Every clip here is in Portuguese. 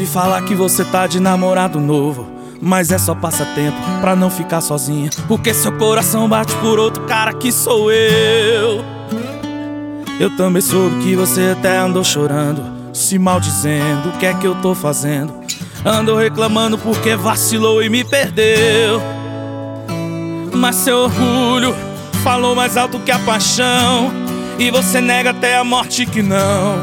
Ouvi falar que você tá de namorado novo, mas é só passatempo pra não ficar sozinha, porque seu coração bate por outro cara que sou eu. Eu também soube que você até andou chorando, se maldizendo, o que é que eu tô fazendo? Andou reclamando porque vacilou e me perdeu. Mas seu orgulho falou mais alto que a paixão, e você nega até a morte que não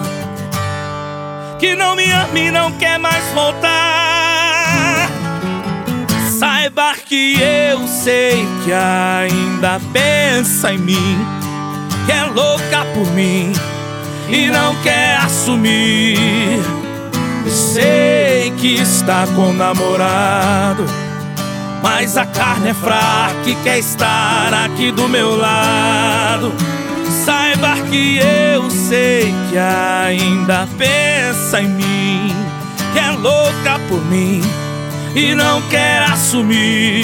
me ama e não quer mais voltar. Saiba que eu sei que ainda pensa em mim, que é louca por mim e não quer assumir. Sei que está com namorado, mas a carne é fraca e quer estar aqui do meu lado. Saiba que eu sei que ainda pensa em mim, que é louca por mim e não quer assumir.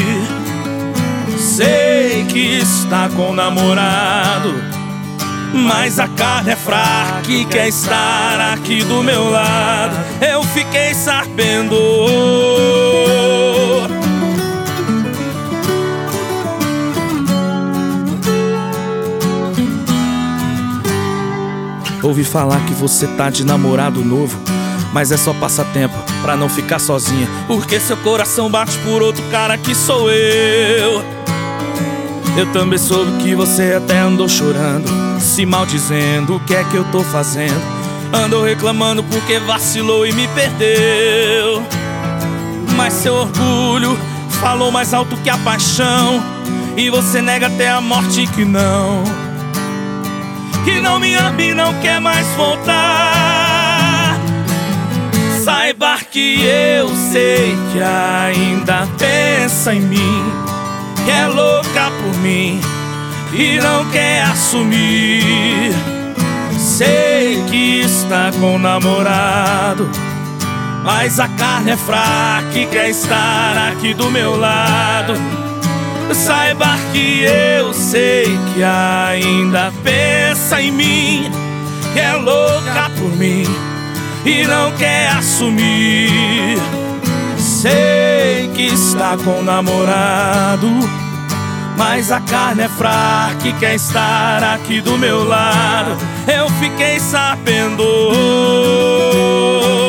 Sei que está com namorado, mas a carne é fraca e quer estar aqui do meu lado. Eu fiquei sabendo. Ouvi falar que você tá de namorado novo, mas é só passatempo pra não ficar sozinha, porque seu coração bate por outro cara que sou eu. Eu também soube que você até andou chorando, se maldizendo, o que é que eu tô fazendo? Andou reclamando porque vacilou e me perdeu. Mas seu orgulho falou mais alto que a paixão, e você nega até a morte que não me ama e não quer mais voltar. Saiba que eu sei que ainda pensa em mim, que é louca por mim e não quer assumir. Sei que está com namorado, mas a carne é fraca e quer estar aqui do meu lado. Saiba que eu sei que ainda pensa em mim, que é louca por mim e não quer assumir. Sei que está com namorado, mas a carne é fraca e quer estar aqui do meu lado. Eu fiquei sabendo.